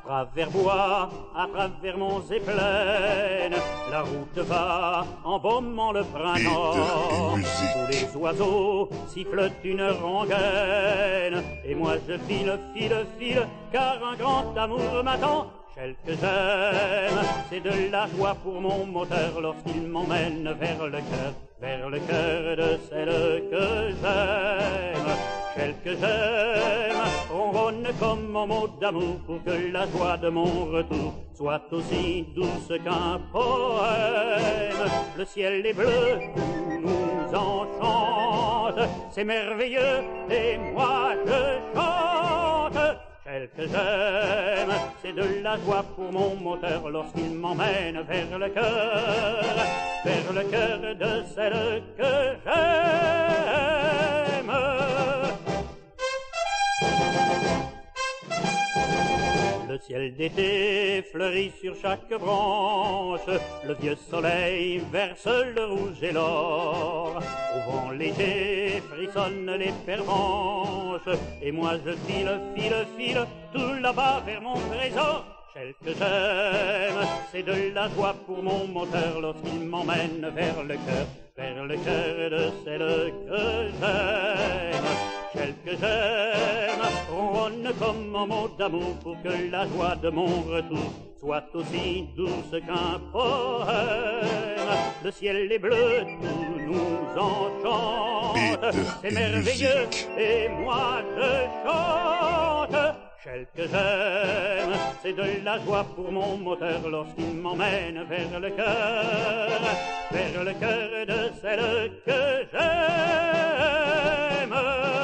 travers bois, à travers monts et plaines, la route va embaumant le printemps. Tous les oiseaux sifflent une rengaine, et moi je file, file, file, car un grand amour m'attend. Celle que j'aime, c'est de la joie pour mon moteur lorsqu'il m'emmène vers le cœur de celle que j'aime. Celle que j'aime ronronne comme un mot d'amour pour que la joie de mon retour soit aussi douce qu'un poème. Le ciel est bleu, tout nous enchante, c'est merveilleux et moi je chante. Celle que j'aime, c'est de la joie pour mon moteur lorsqu'il m'emmène vers le cœur de celle que j'aime. Le ciel d'été fleurit sur chaque branche, le vieux soleil verse le rouge et l'or. Au vent léger frissonnent les pervenches, et moi je file, file, file, tout là-bas vers mon trésor. Celle que j'aime, c'est de la joie pour mon moteur lorsqu'il m'emmène vers le cœur de celle que j'aime. Celle que j'aime ronronne comme un mot d'amour pour que la joie de mon retour soit aussi douce qu'un poème. Le ciel est bleu, tout nous enchante, c'est merveilleux et moi je chante. Celle que j'aime, c'est de la joie pour mon moteur lorsqu'il m'emmène vers le cœur de celle que j'aime.